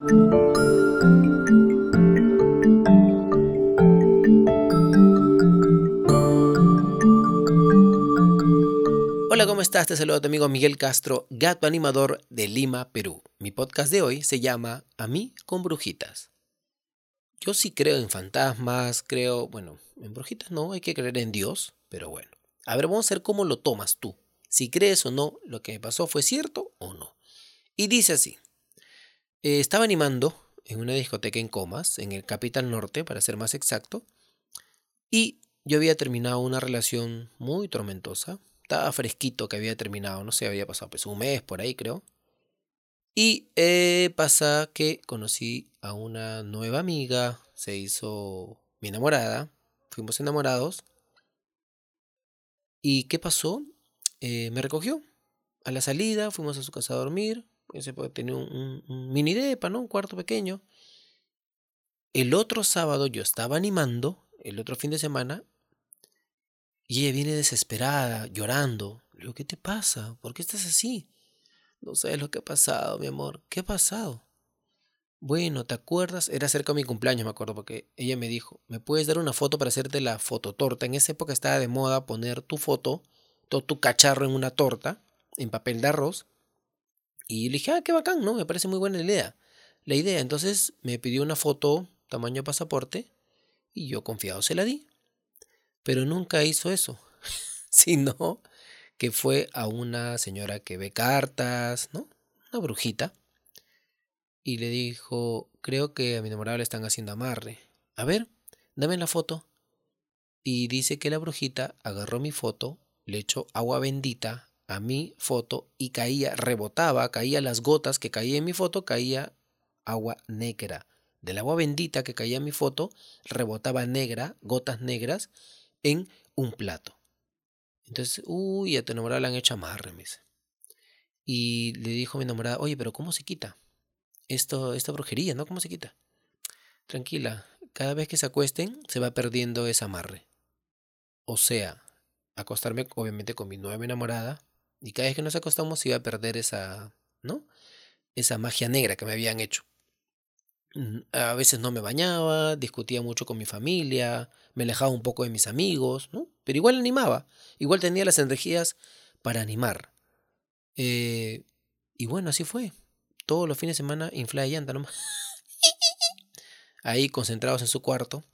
Hola, ¿cómo estás? Te saluda tu amigo Miguel Castro, gato animador de Lima, Perú. Mi podcast de hoy se llama A mí con brujitas. Yo sí creo en fantasmas, en brujitas no, hay que creer en Dios, pero bueno. A ver, vamos a ver cómo lo tomas tú. Si crees o no lo que me pasó fue cierto o no. Y dice así, estaba animando en una discoteca en Comas, en el Capital Norte, para ser más exacto, y yo había terminado una relación muy tormentosa. Estaba fresquito que había terminado, no sé, había pasado pues un mes por ahí creo. Y pasa que conocí a una nueva amiga, se hizo mi enamorada, fuimos enamorados. ¿Y qué pasó? Me recogió a la salida, fuimos a su casa a dormir. Ese tenía un mini depa, ¿no? Un cuarto pequeño. El otro sábado yo estaba animando, el otro fin de semana, y ella viene desesperada, llorando. Le digo, ¿qué te pasa? ¿Por qué estás así? No sabes lo que ha pasado, mi amor. ¿Qué ha pasado? Bueno, ¿te acuerdas? Era cerca de mi cumpleaños, me acuerdo, porque ella me dijo, ¿me puedes dar una foto para hacerte la fototorta? En esa época estaba de moda poner tu foto, todo tu cacharro en una torta, en papel de arroz. Y le dije, qué bacán, ¿no? Me parece muy buena idea. La idea, entonces me pidió una foto, tamaño pasaporte, y yo confiado se la di. Pero nunca hizo eso, sino que fue a una señora que ve cartas, ¿no? Una brujita. Y le dijo, creo que a mi enamorada le están haciendo amarre. A ver, dame la foto. Y dice que la brujita agarró mi foto, le echó agua bendita a mi foto y caía, rebotaba, caía las gotas que caía en mi foto, caía agua negra. Del agua bendita que caía en mi foto, rebotaba negra, gotas negras, en un plato. Entonces, uy, a tu enamorada le han hecho amarre, me dice. Y le dijo a mi enamorada, oye, pero ¿cómo se quita? Esta brujería, ¿no? ¿Cómo se quita? Tranquila, cada vez que se acuesten se va perdiendo ese amarre. O sea, acostarme obviamente con mi nueva enamorada y cada vez que nos acostamos se iba a perder esa, ¿no? Esa magia negra que me habían hecho. A veces no me bañaba, discutía mucho con mi familia, me alejaba un poco de mis amigos, ¿no? Pero igual animaba, igual tenía las energías para animar. Eh, y bueno, así fue. Todos los fines de semana inflada llanta nomás. Ahí concentrados en su cuarto.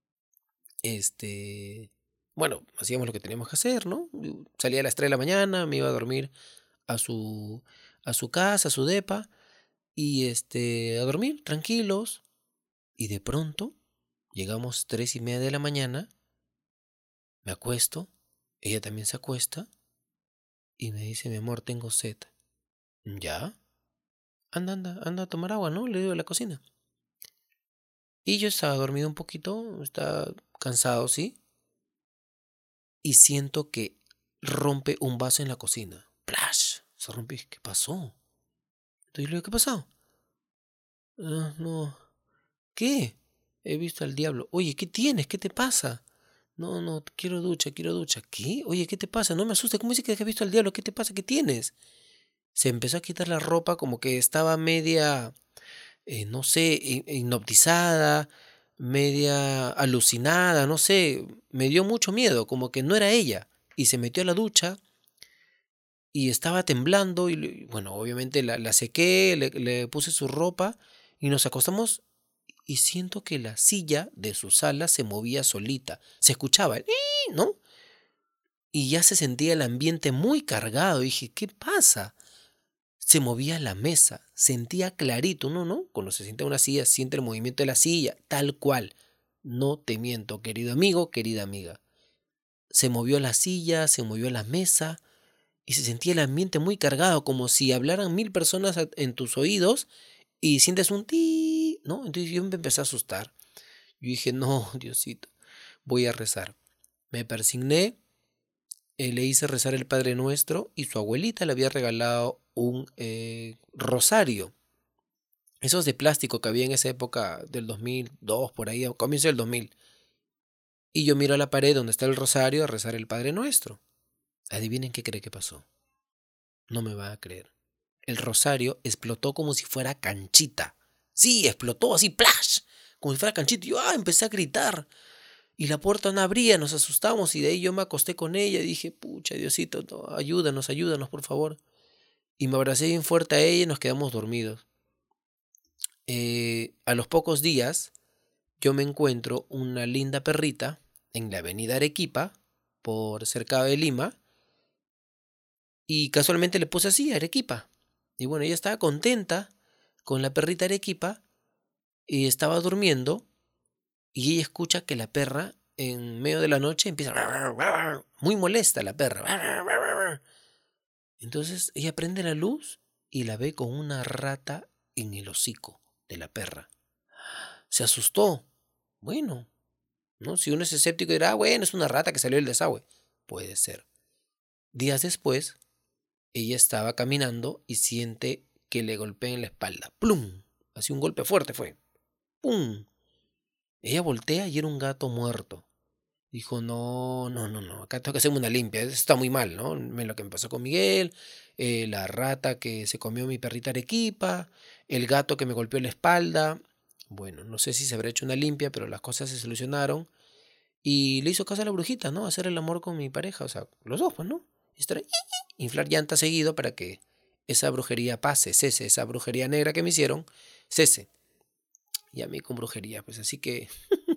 Este, bueno, hacíamos lo que teníamos que hacer, ¿no? Yo salía a las 3 de la mañana, me iba a dormir a su, a su casa, a su depa, y a dormir tranquilos. Y de pronto, llegamos 3:30 de la mañana, me acuesto, ella también se acuesta, y me dice, mi amor, tengo sed. ¿Ya? Anda a tomar agua, ¿no? Le digo a la cocina. Y yo estaba dormido un poquito, estaba cansado, ¿sí? Y siento que rompe un vaso en la cocina. ¡Plash! Se rompe. ¿Qué pasó? Entonces le digo, ¿qué pasó? No. ¿Qué? He visto al diablo. Oye, ¿qué tienes? ¿Qué te pasa? No, no, quiero ducha, quiero ducha. ¿Qué? Oye, ¿qué te pasa? No me asustes. ¿Cómo dices que has visto al diablo? ¿Qué te pasa? ¿Qué tienes? Se empezó a quitar la ropa como que estaba media, no sé, hipnotizada, media alucinada, no sé. Me dio mucho miedo, como que no era ella. Y se metió a la ducha y estaba temblando y bueno, obviamente la sequé, le puse su ropa y nos acostamos y siento que la silla de su sala se movía solita. Se escuchaba el ¿no? Y ya se sentía el ambiente muy cargado. Y dije, ¿qué pasa? Se movía la mesa, sentía clarito, ¿no? Cuando se sienta una silla, siente el movimiento de la silla, tal cual. No te miento, querido amigo, querida amiga. Se movió la silla, se movió la mesa y se sentía el ambiente muy cargado, como si hablaran 1000 personas en tus oídos y sientes un ti, ¿no? Entonces yo me empecé a asustar. Yo dije, no, Diosito, voy a rezar. Me persigné, le hice rezar el Padre Nuestro y su abuelita le había regalado un rosario. Esos de plástico que había en esa época del 2002, por ahí, a comienzo del 2000. Y yo miro a la pared donde está el rosario a rezar el Padre Nuestro. Adivinen qué cree que pasó. No me va a creer. El rosario explotó como si fuera canchita. Sí, explotó así, ¡plash! Como si fuera canchito. Y yo empecé a gritar. Y la puerta no abría, nos asustamos. Y de ahí yo me acosté con ella y dije, pucha, Diosito, no, ayúdanos, por favor. Y me abracé bien fuerte a ella y nos quedamos dormidos. A los pocos días, yo me encuentro una linda perrita en la avenida Arequipa, por cerca de Lima. Y casualmente le puse así, Arequipa. Y bueno, ella estaba contenta con la perrita Arequipa y estaba durmiendo y ella escucha que la perra en medio de la noche empieza muy molesta la perra. Entonces ella prende la luz y la ve con una rata en el hocico de la perra. Se asustó. Bueno, ¿no? Si uno es escéptico dirá, bueno, es una rata que salió del desagüe. Puede ser. Días después, ella estaba caminando y siente que le golpea en la espalda. ¡Plum! Así un golpe fuerte fue. ¡Pum! Ella voltea y era un gato muerto. Dijo, no, acá tengo que hacerme una limpia, eso está muy mal, ¿no? Lo que me pasó con Miguel, la rata que se comió mi perrita Arequipa, el gato que me golpeó la espalda. Bueno, no sé si se habrá hecho una limpia, pero las cosas se solucionaron. Y le hizo caso a la brujita, ¿no? Hacer el amor con mi pareja, o sea, los dos, pues, ¿no? Inflar llanta seguido para que esa brujería pase, cese, esa brujería negra que me hicieron, cese. Y a mí con brujería, pues así que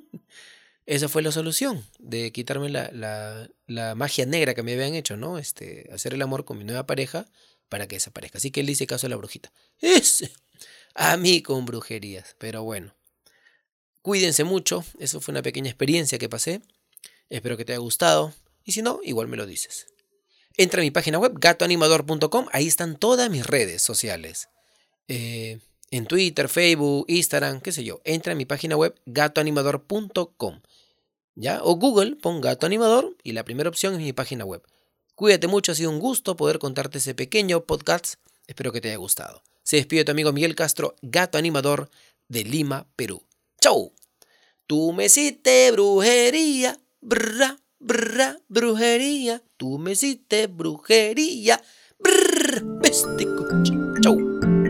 esa fue la solución de quitarme la magia negra que me habían hecho, ¿no? Hacer el amor con mi nueva pareja para que desaparezca. Así que él le hice caso a la brujita. Es a mí con brujerías, pero bueno. Cuídense mucho, eso fue una pequeña experiencia que pasé. Espero que te haya gustado. Y si no, igual me lo dices. Entra a mi página web, gatoanimador.com. Ahí están todas mis redes sociales. En Twitter, Facebook, Instagram, qué sé yo. Entra a mi página web, gatoanimador.com. ¿Ya? O Google, pon Gato Animador y la primera opción es mi página web. Cuídate mucho, ha sido un gusto poder contarte ese pequeño podcast. Espero que te haya gustado. Se despide tu amigo Miguel Castro, Gato Animador de Lima, Perú. ¡Chau! Tú me hiciste brujería, brra, brra, brujería. Tú me hiciste brujería, brr, peste cuchi. Chau.